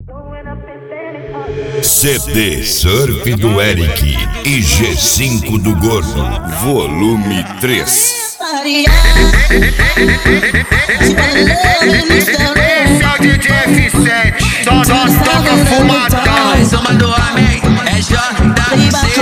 CD Surf do Eric e G5 do Gordo, volume 3. Esse é o DJ F7, só toca fumadão. Mais uma do homem, é JC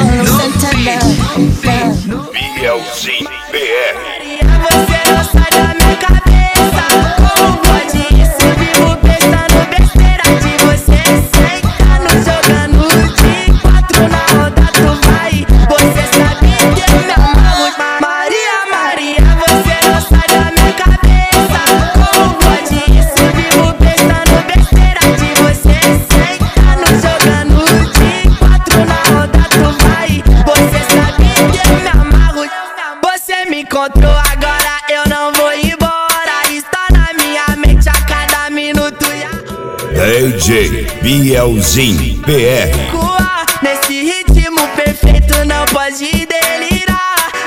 no Bielzinho BR. Você não sai da minha cabeça. Como pode isso? Eu vivo pensando besteira de você. Sentando, jogando de 4 na roda, tu vai. Você sabe que eu me amarro. Maria, Maria, você não sai da minha cabeça. Como pode isso? Eu vivo pensando besteira de você. Sentando, jogando de 4 na roda, tu vai. Você sabe que eu me amarro. Você me encontrou agora, eu não vou embora. Está na minha mente a cada minuto DJ Bielzinho BR. Cua, nesse ritmo perfeito não pode delirar.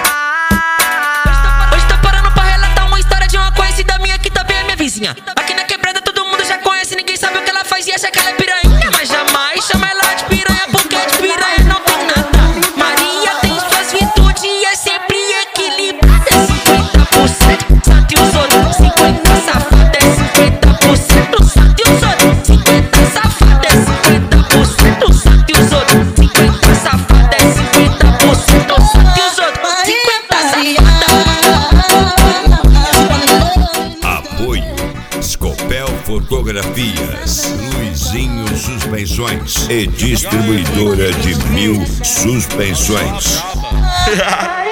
Hoje tô parando pra relatar uma história de uma conhecida minha que também é minha vizinha. Aqui na quebrada todo mundo já conhece, ninguém sabe o que ela faz e acha que ela é piranha. Mas jamais chama ela de piranha, porque de piranha não tem nada. Maria tem suas virtudes e é sempre equilibrada. É 50% santo e os outros 50 safada. É 50% santo e os outros 50 safada. É 50% santo e os outros 50 safada. É 50% santo e os outros 50 safada. Apoio Scopel Fotografias, Luizinho Suspensões e distribuidora de 1000 suspensões.